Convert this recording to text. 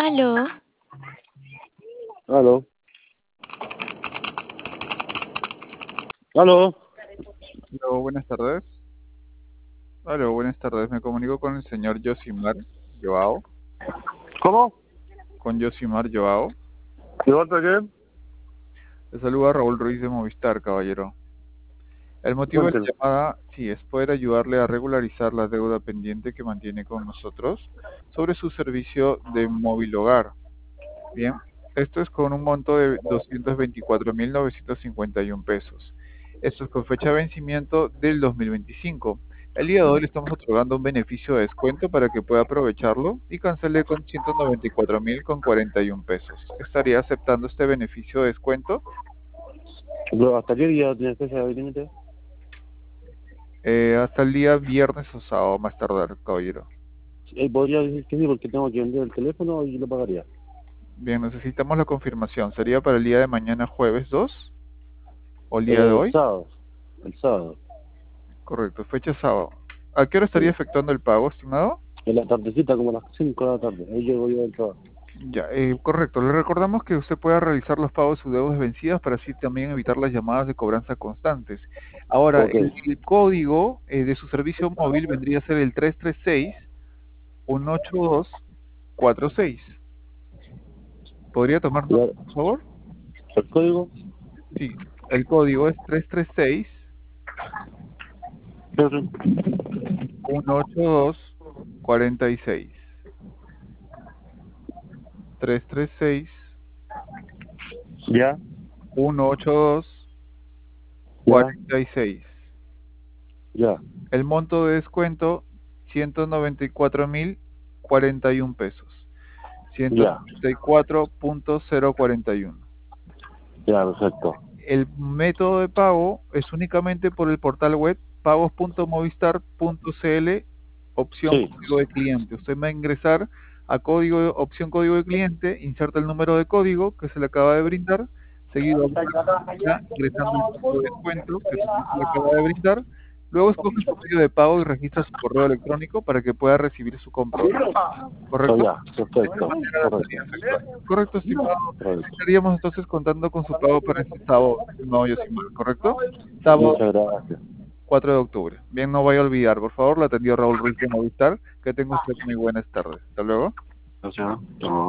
Aló, Aló. Aló. Aló, buenas tardes. Aló, buenas tardes. Me comunico con el señor Josimar Joao. ¿Cómo? Con Josimar Joao. ¿Y otro qué? Le saluda Raúl Ruiz de Movistar, caballero. El motivo de la Cuénteme. llamada, sí, es poder ayudarle a regularizar la deuda pendiente que mantiene con nosotros sobre su servicio de móvil hogar. Bien, esto es con un monto de 224.951 pesos. Esto es con fecha de vencimiento del 2025. El día de hoy le estamos otorgando un beneficio de descuento para que pueda aprovecharlo y cancele con 194.041 pesos. ¿Estaría aceptando este beneficio de descuento? Pero, ¿hasta qué día tiene fecha de límite? Hasta el día viernes o sábado más tardar, caballero. Podría decir que sí, porque tengo que vender el teléfono y lo pagaría. Bien, necesitamos la confirmación. ¿Sería para el día de mañana jueves 2 o el día de El hoy? sábado. El sábado. Correcto, fecha sábado. ¿A qué hora estaría Sí. efectuando el pago, estimado? En la tardecita, como a las 5 de la tarde. Ahí llego yo del trabajo. Ya, correcto. Le recordamos que usted pueda realizar los pagos de sus deudas vencidas para así también evitar las llamadas de cobranza constantes. Ahora, Ok. el código de su servicio móvil vendría a ser el 336-182-46. ¿Podría tomar nota, Ya. por favor? ¿El código? Sí, el código es Sí, sí. 336-182-46. Ya. 336-182-46. Ya. Ya. El monto de descuento, 194.041 pesos. Ya. 194.041. Ya, perfecto. El método de pago es únicamente por el portal web pagos.movistar.cl, opción Sí. código de cliente. Usted va a ingresar a opción código de cliente, inserta el número de código que se le acaba de brindar, seguido ingresando el código de descuento que también se le acaba de brindar. Luego escoge su medio de pago y registra su correo electrónico para que pueda recibir su comprobante. Oh, ¿Correcto? ya, De esta perfecto. manera la estaría Correcto. efectuando. Correcto, estimado. Correcto. Estaríamos entonces contando con su pago para este sábado, estimado Yosimar, ¿correcto? Sábado Muchas gracias. 4 de octubre. Bien, no vaya a olvidar, por favor, la atendió Raúl Ruiz de Movistar. Que tenga usted muy buenas tardes. Hasta luego. Gracias.